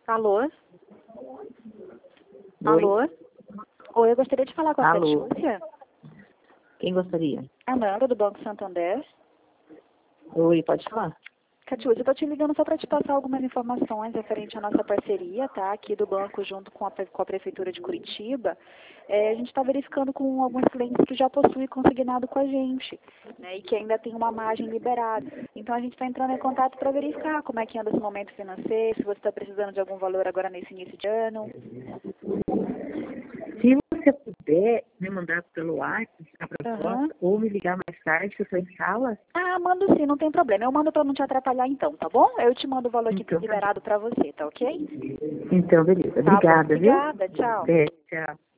Alô? Oi. Alô? Oi, eu gostaria de falar com a Alô. Catiúcia. Quem gostaria? Amanda, do Banco Santander. Oi, pode falar? Catiúcia, eu tô te ligando só para te passar algumas informações referente à nossa parceria, tá? Aqui do banco junto com a Prefeitura de Curitiba. A gente está verificando com alguns clientes que já possuem consignado com a gente, né? E que ainda tem uma margem liberada. Então a gente está entrando em contato para verificar como é que anda esse momento financeiro, se você está precisando de algum valor agora nesse início de ano. Se você puder me mandar pelo WhatsApp a proposta ou me ligar mais tarde, que eu estou em sala. Ah, mando sim, não tem problema. Eu mando para não te atrapalhar então, tá bom? Eu te mando o valor aqui Então, liberado para você, tá ok? então beleza. Tá bom, Obrigada, viu? obrigada, tchau. É, tchau.